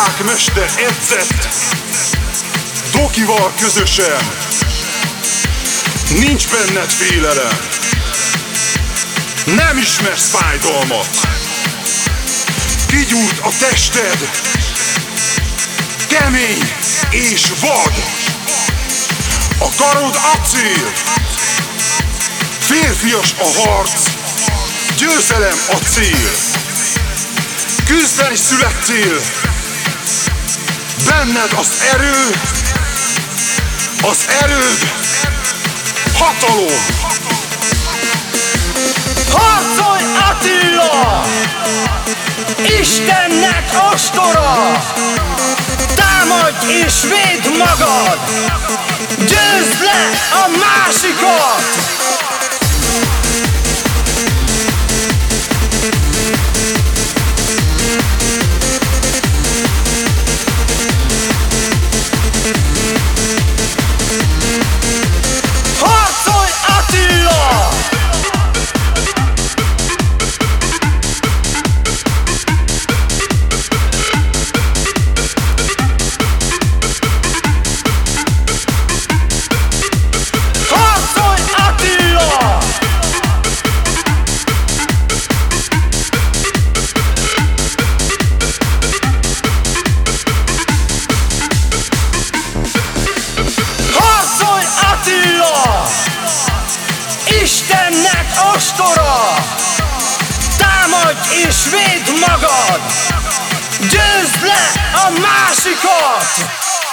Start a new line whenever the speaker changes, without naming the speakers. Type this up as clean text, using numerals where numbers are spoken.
Diákmester edzett Dokival közösen. Nincs benned félelem, nem ismersz fájdalmat. Kigyúrt a tested, kemény és vad. A karod acél, férfias a harc, győzelem a cél. Küzdeni születtél, benned az erőd hatalom.
Harcolj Attila! Istennek ostora! Támadj és védd magad! Győzd le a másikat! Istennek ostora! Támadj és védd magad! Győzd le a másikat!